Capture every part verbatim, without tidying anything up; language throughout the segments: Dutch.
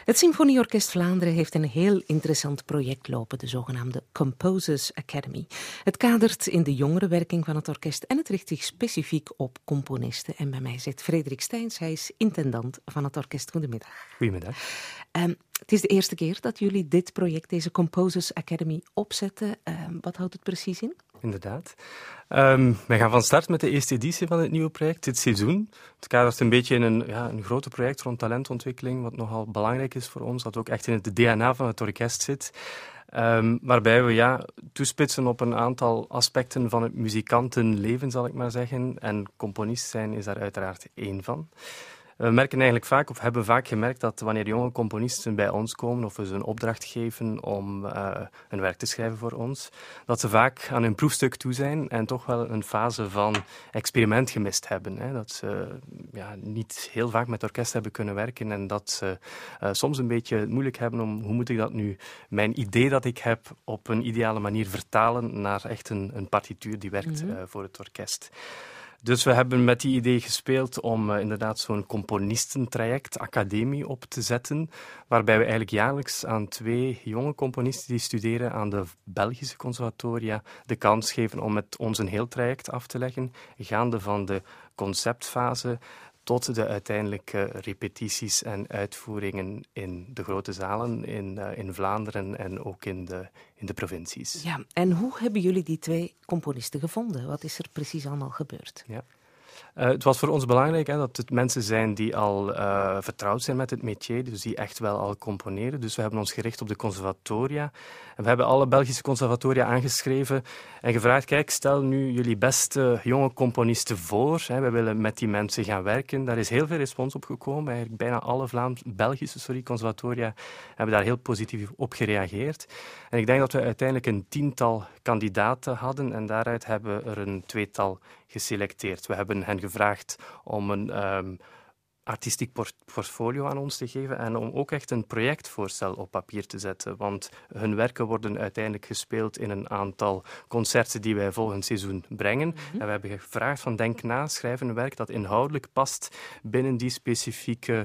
Het Symfonieorkest Vlaanderen heeft een heel interessant project lopen, de zogenaamde Composers Academy. Het kadert in de jongerenwerking van het orkest en het richt zich specifiek op componisten. En bij mij zit Frederik Steins, hij is intendant van het orkest. Goedemiddag. Goedemiddag. Um, het is de eerste keer dat jullie dit project, deze Composers Academy, opzetten. Um, wat houdt het precies in? Inderdaad. Um, wij gaan van start met de eerste editie van het nieuwe project, dit seizoen. Het kadert een beetje in een, ja, een groter project rond talentontwikkeling, wat nogal belangrijk is voor ons, dat ook echt in het D N A van het orkest zit. Um, waarbij we ja, toespitsen op een aantal aspecten van het muzikantenleven, zal ik maar zeggen. En componist zijn is daar uiteraard één van. We merken eigenlijk vaak, of hebben vaak gemerkt, dat wanneer jonge componisten bij ons komen of we ze een opdracht geven om uh, een werk te schrijven voor ons, dat ze vaak aan hun proefstuk toe zijn en toch wel een fase van experiment gemist hebben. Hè. Dat ze ja, niet heel vaak met orkest hebben kunnen werken en dat ze uh, soms een beetje moeilijk hebben om hoe moet ik dat nu, mijn idee dat ik heb, op een ideale manier vertalen naar echt een, een partituur die werkt mm-hmm. uh, voor het orkest. Dus we hebben met die idee gespeeld om uh, inderdaad zo'n componistentraject, academie, op te zetten, waarbij we eigenlijk jaarlijks aan twee jonge componisten die studeren aan de Belgische conservatoria de kans geven om met ons een heel traject af te leggen, gaande van de conceptfase tot de uiteindelijke repetities en uitvoeringen in de grote zalen in, uh, in Vlaanderen en ook in de, in de provincies. Ja, en hoe hebben jullie die twee componisten gevonden? Wat is er precies allemaal gebeurd? Ja. Uh, het was voor ons belangrijk hè, dat het mensen zijn die al uh, vertrouwd zijn met het métier, dus die echt wel al componeren. Dus we hebben ons gericht op de conservatoria. En we hebben alle Belgische conservatoria aangeschreven en gevraagd, kijk, stel nu jullie beste jonge componisten voor. Hè, we willen met die mensen gaan werken. Daar is heel veel respons op gekomen. Eigenlijk bijna alle Vlaams, Belgische sorry, conservatoria hebben daar heel positief op gereageerd. En ik denk dat we uiteindelijk een tiental kandidaten hadden en daaruit hebben we er een tweetal geselecteerd. We hebben hen gevraagd om een um, artistiek port- portfolio aan ons te geven en om ook echt een projectvoorstel op papier te zetten. Want hun werken worden uiteindelijk gespeeld in een aantal concerten die wij volgend seizoen brengen. Mm-hmm. En we hebben gevraagd van denk na, schrijf een werk dat inhoudelijk past binnen die specifieke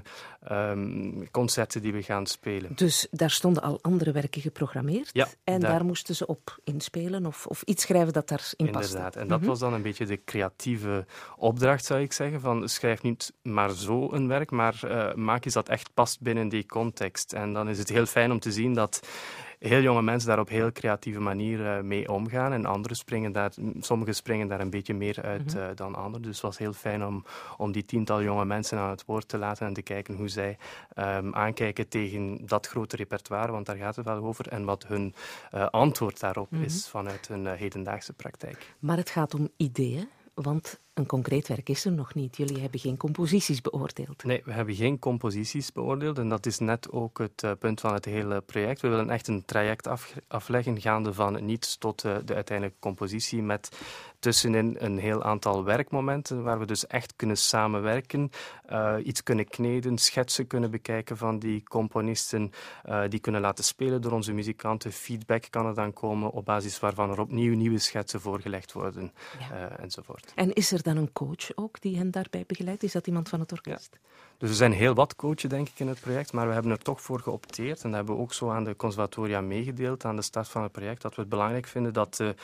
um, concerten die we gaan spelen. Dus daar stonden al andere werken geprogrammeerd ja, en daar... daar moesten ze op inspelen of, of iets schrijven dat daarin paste. Inderdaad, en dat mm-hmm. was dan een beetje de creatieve opdracht, zou ik zeggen, van schrijf niet maar zo een werk, maar uh, maak eens dat echt past binnen die context. En dan is het heel fijn om te zien dat heel jonge mensen daar op heel creatieve manier uh, mee omgaan en anderen springen daar, sommigen springen daar een beetje meer uit mm-hmm. uh, dan anderen. Dus het was heel fijn om, om die tiental jonge mensen aan het woord te laten en te kijken hoe zij um, aankijken tegen dat grote repertoire, want daar gaat het wel over, en wat hun uh, antwoord daarop mm-hmm. is vanuit hun uh, hedendaagse praktijk. Maar het gaat om ideeën, want een concreet werk is er nog niet. Jullie hebben geen composities beoordeeld. Nee, we hebben geen composities beoordeeld en dat is net ook het uh, punt van het hele project. We willen echt een traject af, afleggen gaande van het niets tot uh, de uiteindelijke compositie met tussenin een heel aantal werkmomenten waar we dus echt kunnen samenwerken, uh, iets kunnen kneden, schetsen kunnen bekijken van die componisten, uh, die kunnen laten spelen door onze muzikanten. Feedback kan er dan komen op basis waarvan er opnieuw nieuwe schetsen voorgelegd worden ja. uh, enzovoort. En is er dan een coach ook die hen daarbij begeleidt? Is dat iemand van het orkest? Ja. Dus er zijn heel wat coachen, denk ik, in het project, maar we hebben er toch voor geopteerd en dat hebben we ook zo aan de conservatoria meegedeeld aan de start van het project, dat we het belangrijk vinden dat de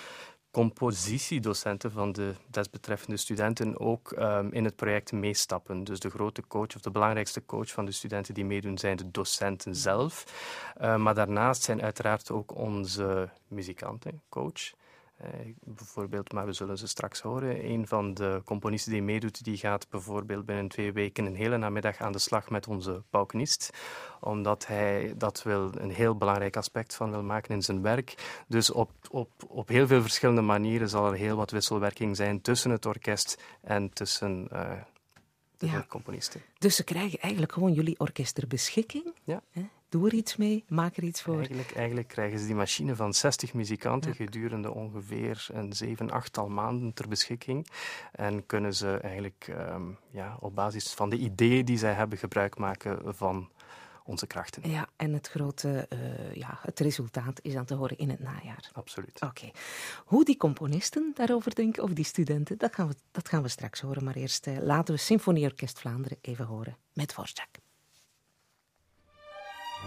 compositiedocenten van de desbetreffende studenten ook um, in het project meestappen. Dus de grote coach of de belangrijkste coach van de studenten die meedoen zijn de docenten zelf. Uh, maar daarnaast zijn uiteraard ook onze muzikanten, coach. Uh, bijvoorbeeld, maar we zullen ze straks horen. Een van de componisten die meedoet, die gaat bijvoorbeeld binnen twee weken een hele namiddag aan de slag met onze paukenist, omdat hij dat wil een heel belangrijk aspect van wil maken in zijn werk. Dus op, op, op heel veel verschillende manieren zal er heel wat wisselwerking zijn tussen het orkest en tussen uh, de ja. componisten. Dus ze krijgen eigenlijk gewoon jullie orkest ter beschikking? Ja. Hè? Doe er iets mee, maak er iets voor. Eigenlijk, eigenlijk krijgen ze die machine van zestig muzikanten ja. gedurende ongeveer een zeven, achttal maanden ter beschikking. En kunnen ze eigenlijk um, ja, op basis van de ideeën die zij hebben gebruik maken van onze krachten. Ja, en het grote uh, ja, het resultaat is aan te horen in het najaar. Absoluut. Oké. Okay. Hoe die componisten daarover denken, of die studenten, dat gaan we, dat gaan we straks horen. Maar eerst uh, laten we Symfonieorkest Vlaanderen even horen met Dvorak.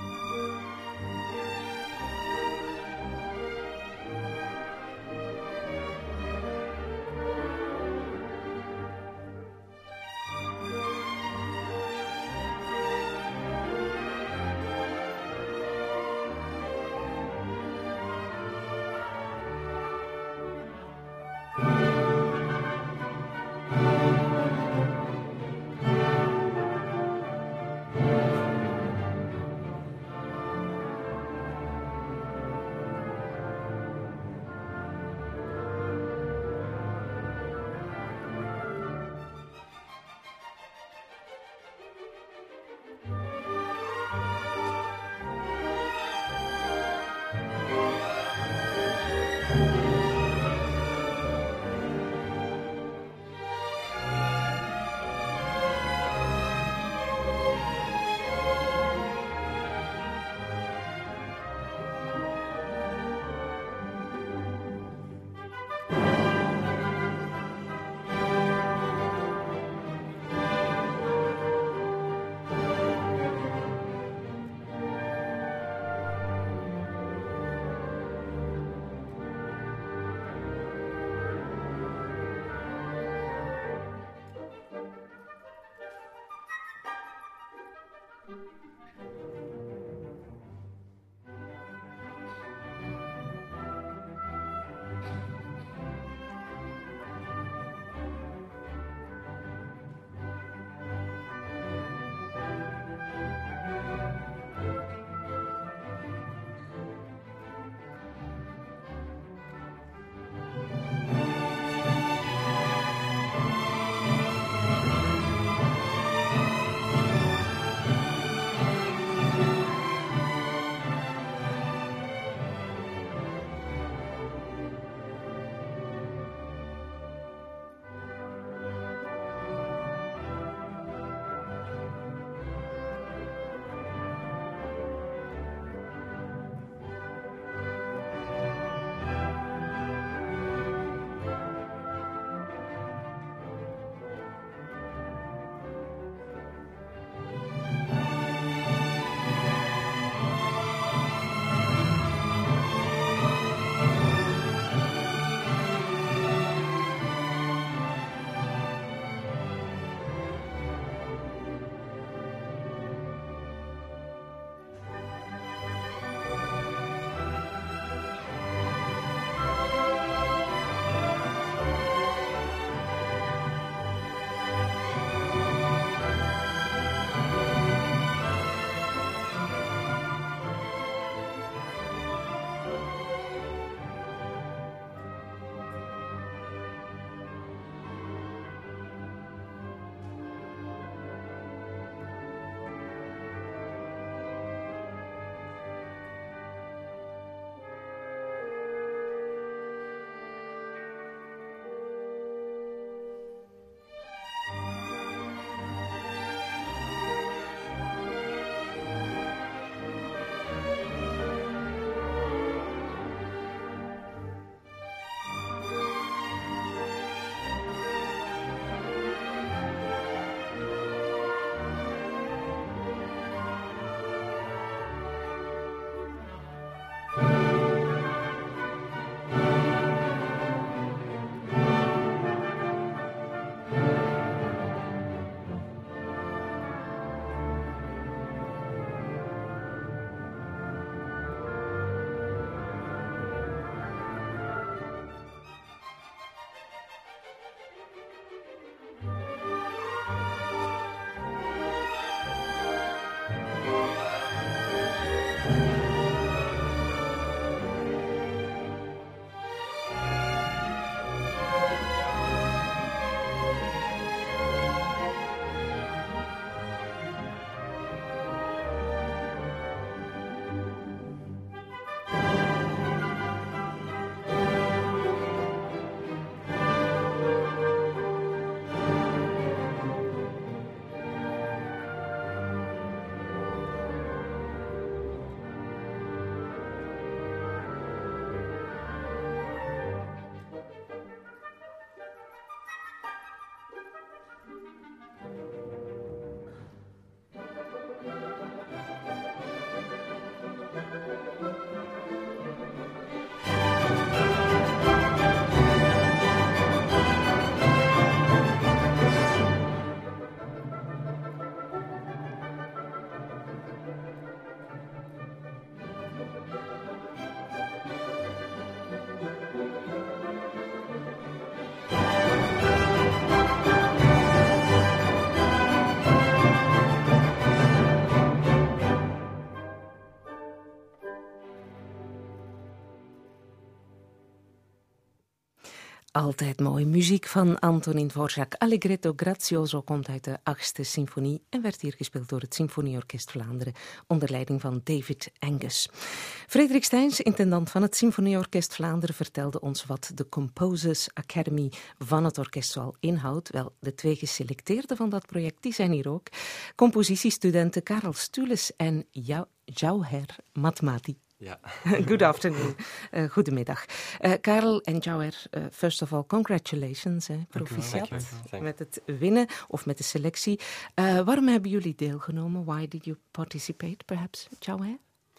Altijd mooi. Muziek van Antonin Dvorak. Allegretto Grazioso komt uit de achtste symfonie en werd hier gespeeld door het Symfonieorkest Vlaanderen onder leiding van David Angus. Frederik Steijns, intendant van het Symfonieorkest Vlaanderen, vertelde ons wat de Composers Academy van het orkest zoal inhoudt. Wel, de twee geselecteerden van dat project, die zijn hier ook. Compositiestudenten Karel Stules en Jauher Matmati. Yeah. Good afternoon. Uh, goedemiddag. Uh, Karel en Jauher, uh, first of all, congratulations. Eh, proficiat met het winnen of met de selectie. Uh, waarom hebben jullie deelgenomen? Why did you participate, perhaps, Jauher?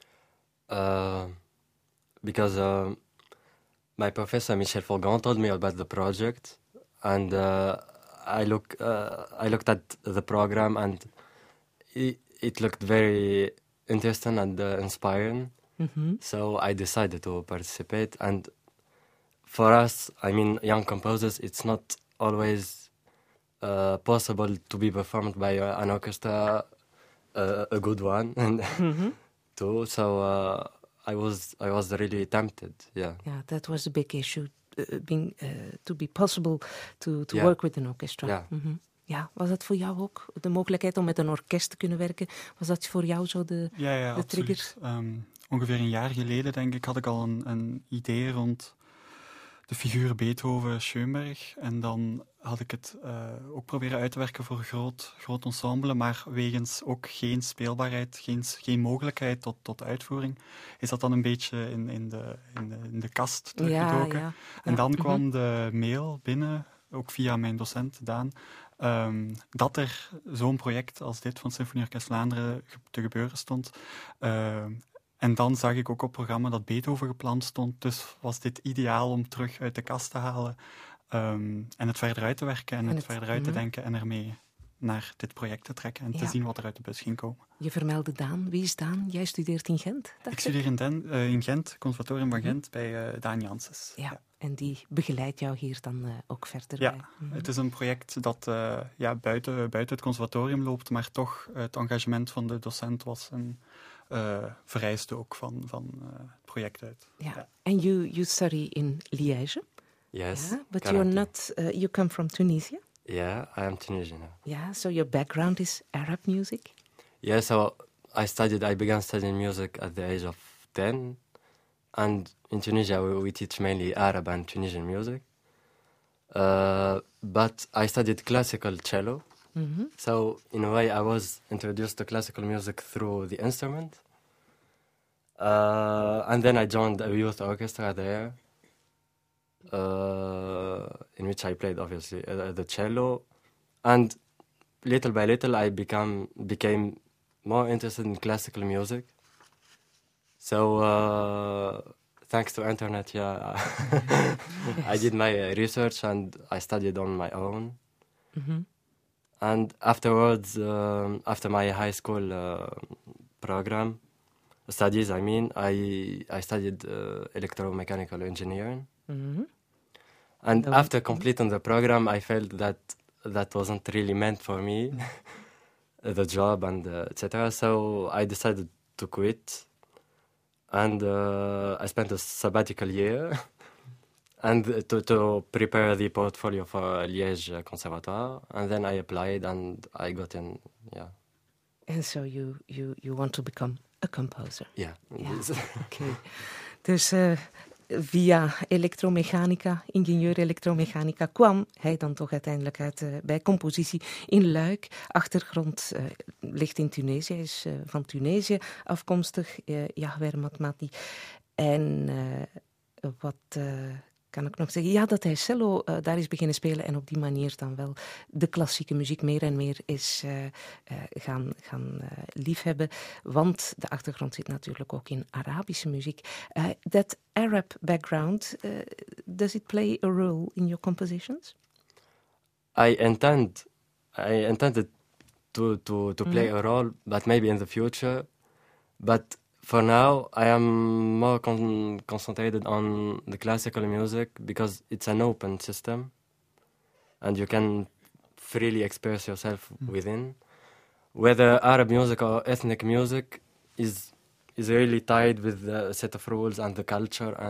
Uh, because uh, my professor Michel Folgan told me about the project, and uh, I look uh, I looked at the program, and it, it looked very interesting and uh, inspiring. Mm-hmm. So I decided to participate, and for us, I mean, young composers, it's not always uh, possible to be performed by uh, an orchestra, uh, a good one, and mm-hmm. too. So uh, I was, I was really tempted. Yeah. Yeah, that was a big issue, uh, being uh, to be possible to to yeah. work with an orchestra. Yeah. Mm-hmm. Ja, was dat voor jou ook de mogelijkheid om met een orkest te kunnen werken? Was dat voor jou zo de, ja, ja, de trigger? Um, ongeveer een jaar geleden, denk ik, had ik al een, een idee rond de figuren Beethoven, Schoenberg. En dan had ik het uh, ook proberen uit te werken voor een groot, groot ensemble, maar wegens ook geen speelbaarheid, geen, geen mogelijkheid tot, tot uitvoering, is dat dan een beetje in, in, de, in, de, in de kast teruggedoken. Ja, ja, ja. En dan ja. kwam de mail binnen, ook via mijn docent Daan, Um, dat er zo'n project als dit van Symfonieorkest Vlaanderen te gebeuren stond. Uh, en dan zag ik ook op het programma dat Beethoven gepland stond, dus was dit ideaal om terug uit de kast te halen um, en het verder uit te werken en, en het, het verder uit te mm-hmm. denken en ermee naar dit project te trekken en ja. te zien wat er uit de bus ging komen. Je vermeldde Daan. Wie is Daan? Jij studeert in Gent? Ik studeer in, Den, uh, in Gent, Conservatorium van Gent, mm-hmm. bij uh, Daan Janssens. Ja. ja. En die begeleidt jou hier dan uh, ook verder ja, bij? Mm-hmm. Het is een project dat uh, ja, buiten, buiten het conservatorium loopt, maar toch uh, het engagement van de docent was een uh, vereiste ook van, van uh, het project uit. Ja. Ja. And you, you study in Liège? Yes. Yeah, but you're not, uh, you come from Tunisia? Yeah, I am Tunisian. Yeah, so your background is Arab music? Yeah, so I studied, I began studying music at the age of ten. And in Tunisia, we, we teach mainly Arab and Tunisian music. Uh, but I studied classical cello. Mm-hmm. So, in a way, I was introduced to classical music through the instrument. Uh, and then I joined a youth orchestra there, uh, in which I played, obviously, uh, the cello. And little by little, I become, became more interested in classical music. So, uh, thanks to internet, yeah, yes. I did my uh, research and I studied on my own. Mm-hmm. And afterwards, um, after my high school uh, program, studies, I mean, I I studied uh, electromechanical engineering. Mm-hmm. And oh. after completing the program, I felt that that wasn't really meant for me, the job and uh, et cetera. So I decided to quit. And uh, I spent a sabbatical year and to, to prepare the portfolio for Liège Conservatoire. And then I applied and I got in, yeah. And so you, you, you want to become a composer? Yeah. yeah. Okay. Dus uh, via elektromechanica, ingenieur elektromechanica, kwam hij dan toch uiteindelijk uit uh, bij compositie in Luik. Achtergrond uh, ligt in Tunesië, hij is uh, van Tunesië afkomstig, uh, Jauher Matmati. En uh, wat uh, kan ik nog zeggen? Ja, dat hij cello uh, daar is beginnen spelen en op die manier dan wel de klassieke muziek meer en meer is uh, uh, gaan, gaan uh, liefhebben. Want de achtergrond zit natuurlijk ook in Arabische muziek. Uh, that Arab background, uh, does it play a role in your compositions? I intend, I intended to, to, to play mm-hmm. a role, but maybe in the future. But for now, I am more con- concentrated on the classical music because it's an open system and you can freely express yourself mm. within. Whether Arab music or ethnic music is is really tied with the set of rules and the culture, and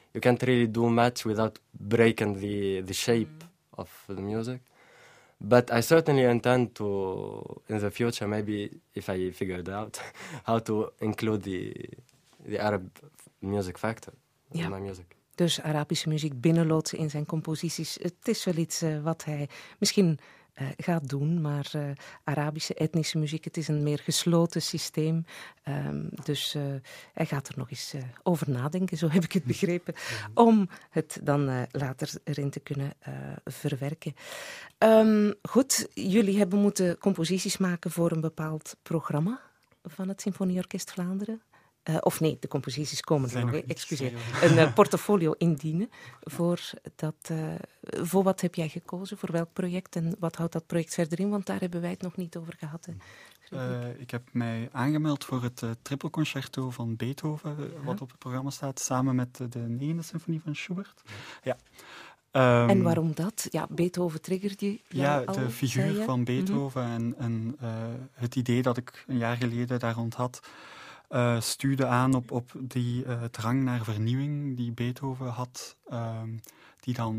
you can't really do much without breaking the the shape mm. of the music. But I certainly intend to, in the future, maybe if I figured out how to include the the Arab music factor in ja. my music. Dus Arabische muziek binnenloodsen in zijn composities. Het is wel iets uh, wat hij misschien uh, gaat doen, maar uh, Arabische etnische muziek, het is een meer gesloten systeem. Um, dus uh, hij gaat er nog eens uh, over nadenken, zo heb ik het begrepen, om het dan uh, later erin te kunnen uh, verwerken. Um, goed, jullie hebben moeten composities maken voor een bepaald programma van het Symfonieorkest Vlaanderen. Uh, of nee, de composities komen er nog, nog excuseer. Een uh, portfolio indienen. Voor, dat, uh, voor wat heb jij gekozen? Voor welk project? En wat houdt dat project verder in? Want daar hebben wij het nog niet over gehad. Uh, ik heb mij aangemeld voor het uh, trippelconcerto van Beethoven, ja. wat op het programma staat, samen met uh, de negende symfonie van Schubert. Ja. Um, en waarom dat? Ja, Beethoven triggerde je Ja, al, de figuur van Beethoven mm-hmm. en, en uh, het idee dat ik een jaar geleden daar rond had, Uh, stuurde aan op, op die uh, drang naar vernieuwing die Beethoven had, uh, die dan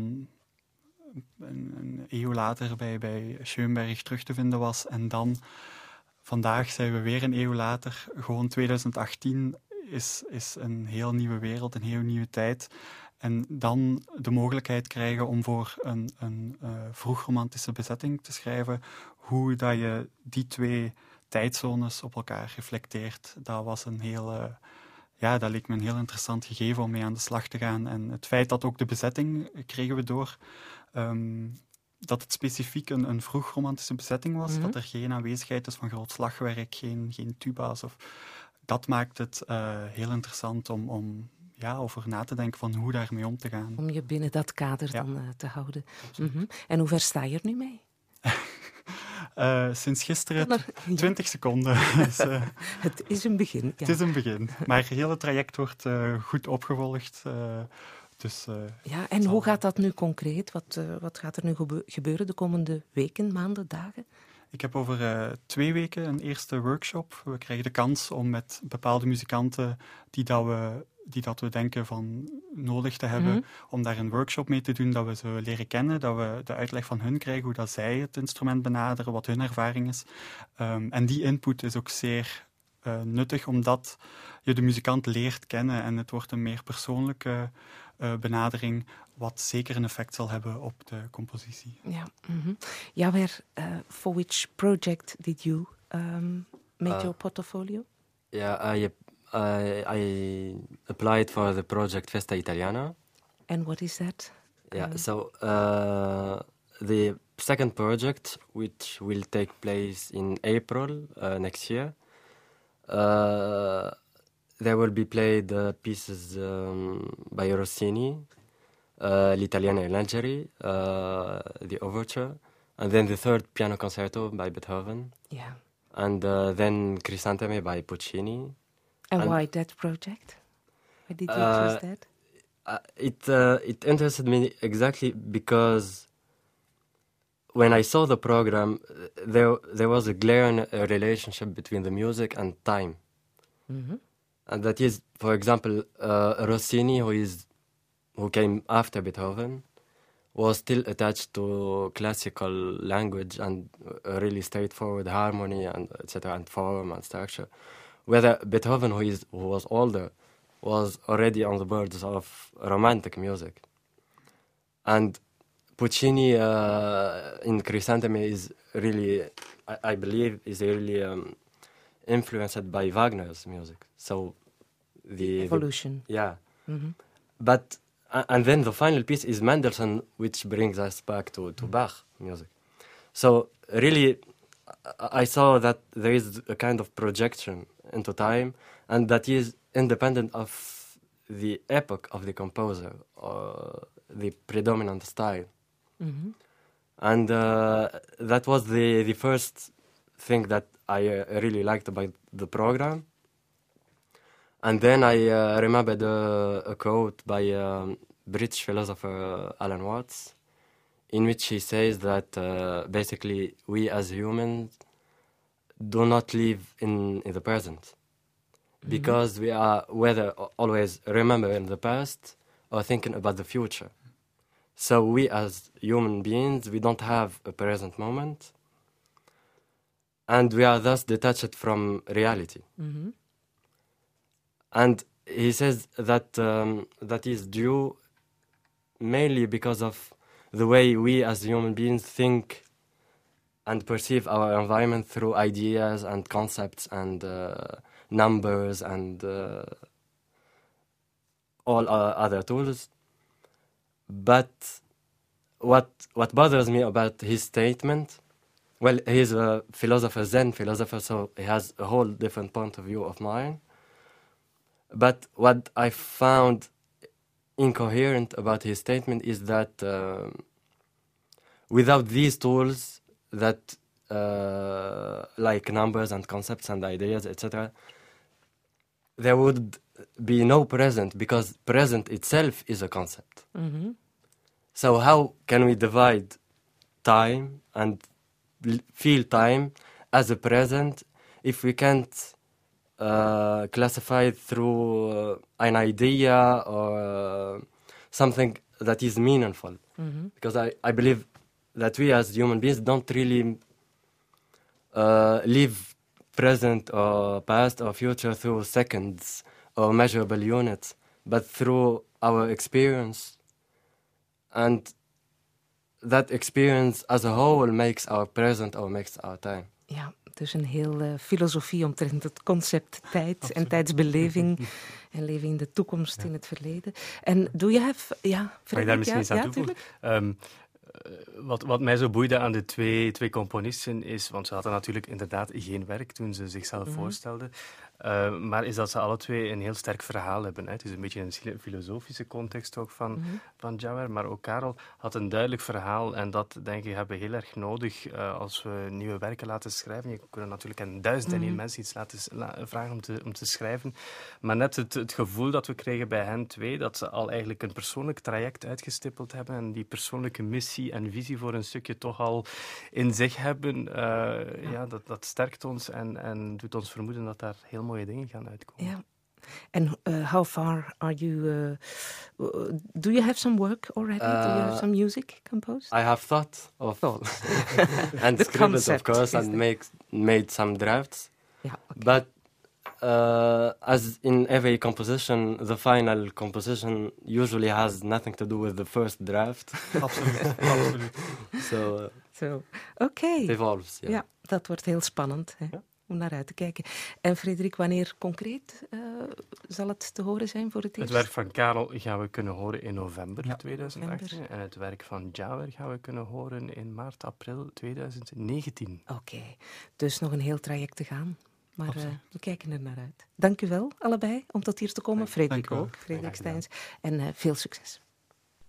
een, een eeuw later bij, bij Schoenberg terug te vinden was. En dan, vandaag zijn we weer een eeuw later, gewoon twintig achttien is, is een heel nieuwe wereld, een heel nieuwe tijd. En dan de mogelijkheid krijgen om voor een, een uh, vroegromantische bezetting te schrijven, hoe dat je die twee tijdzones op elkaar reflecteert. Dat was een heel, uh, ja, dat leek me een heel interessant gegeven om mee aan de slag te gaan. En het feit dat ook de bezetting kregen we door, um, dat het specifiek een, een vroegromantische bezetting was, mm-hmm. dat er geen aanwezigheid is van groot slagwerk, geen, geen tuba's. Of, dat maakt het uh, heel interessant om, om ja, over na te denken van hoe daarmee om te gaan. Om je binnen dat kader ja. dan uh, te houden. Mm-hmm. En hoe ver sta je er nu mee? Uh, sinds gisteren twintig seconden. Dus, uh, het is een begin. Ja. Het is een begin. Maar het hele traject wordt uh, goed opgevolgd. Uh, dus, uh, ja, en hoe gaat dat nu concreet? Wat, uh, wat gaat er nu gebe- gebeuren de komende weken, maanden, dagen? Ik heb over uh, twee weken een eerste workshop. We krijgen de kans om met bepaalde muzikanten die dat we, die dat we denken van nodig te hebben, mm-hmm. om daar een workshop mee te doen, dat we ze leren kennen, dat we de uitleg van hun krijgen, hoe dat zij het instrument benaderen, wat hun ervaring is. Um, en die input is ook zeer uh, nuttig, omdat je de muzikant leert kennen en het wordt een meer persoonlijke uh, benadering, wat zeker een effect zal hebben op de compositie. Ja, mm-hmm. ja where, uh, for which project did you um, make uh, your portfolio? Yeah, I, I, I applied for the project Festa Italiana. And what is that? Yeah, um, so uh, the second project, which will take place in April uh, next year, uh, there will be played uh, pieces um, by Rossini, uh, L'Italiana in Algeria, uh, the overture, and then the third piano concerto by Beethoven. Yeah. And uh, then Crisantemi by Puccini. And, and why that project? Why did you uh, choose that? Uh, it uh, it interested me exactly because when I saw the program, there there was a glaring relationship between the music and time. Mm-hmm. And that is, for example, uh, Rossini, who is who came after Beethoven, was still attached to classical language and a really straightforward harmony and et cetera and form and structure. Whether Beethoven, who is who was older, was already on the borders of romantic music, and Puccini uh, in Crisantemi is really, I, I believe, is really um, influenced by Wagner's music. So the evolution, the, yeah, mm-hmm. but. And then the final piece is Mendelssohn, which brings us back to, to Bach music. So really, I saw that there is a kind of projection into time, and that is independent of the epoch of the composer, or the predominant style. Mm-hmm. And uh, that was the, the first thing that I uh, really liked about the program. And then I uh, remembered uh, a quote by um, British philosopher Alan Watts, in which he says that uh, basically we as humans do not live in, in the present, mm-hmm. because we are whether always remembering the past or thinking about the future. So we as human beings, we don't have a present moment, and we are thus detached from reality. Mm-hmm. And he says that um, that is due mainly because of the way we as human beings think and perceive our environment through ideas and concepts and uh, numbers and uh, all uh, other tools. But what what bothers me about his statement, well, he's a philosopher, Zen philosopher, so he has a whole different point of view of mine. But what I found incoherent about his statement is that uh, without these tools, that uh, like numbers and concepts and ideas, et cetera, there would be no present, because present itself is a concept. Mm-hmm. So how can we divide time and l- feel time as a present if we can't uh, classify it through uh, an idea or uh, something that is meaningful? Mm-hmm. Because I, I believe that we as human beings don't really uh, live present or past or future through seconds or measurable units, but through our experience. And that experience as a whole makes our present or makes our time. Ja, dus een heel uh, filosofie omtrent het concept tijd Absoluut. En tijdsbeleving en leven in de toekomst, ja. In het verleden. En do you have... Ja, Mag ik daar misschien ja, eens aan ja, toevoegen? Um, wat, wat mij zo boeide aan de twee, twee componisten is, want ze hadden natuurlijk inderdaad geen werk toen ze zichzelf mm-hmm. voorstelden, uh, maar is dat ze alle twee een heel sterk verhaal hebben. Hè. Het is een beetje een filosofische context ook van, mm-hmm. van Jauer, maar ook Karel had een duidelijk verhaal en dat, denk ik, hebben we heel erg nodig uh, als we nieuwe werken laten schrijven. Je kunt natuurlijk aan duizend en één mm-hmm. mensen iets laten la, vragen om te, om te schrijven, maar net het, het gevoel dat we kregen bij hen twee, dat ze al eigenlijk een persoonlijk traject uitgestippeld hebben en die persoonlijke missie en visie voor een stukje toch al in zich hebben, uh, ja. ja, dat, dat sterkt ons en, en doet ons vermoeden dat daar heel mooie dingen gaan uitkomen. Ja. And uh, how far are you... Uh, do you have some work already? Uh, do you have some music composed? I have thought of... Thoughts. and scribbled, of course, and make, made some drafts. Yeah, okay. But uh, as in every composition, the final composition usually has nothing to do with the first draft. Absoluut, absoluut. So, uh, so, okay. It evolves, yeah. Ja, dat wordt heel spannend, hè? Ja. Om naar uit te kijken. En Frederik, wanneer concreet uh, zal het te horen zijn voor het eerst? Het werk van Karel gaan we kunnen horen in november ja. tweeduizend achttien. November. En het werk van Jauer gaan we kunnen horen in maart, april tweeduizend negentien. Oké, okay. Dus nog een heel traject te gaan. Maar uh, we kijken er naar uit. Dank u wel, allebei, om tot hier te komen. Frederik ook, Frederik Steijns. En uh, veel succes.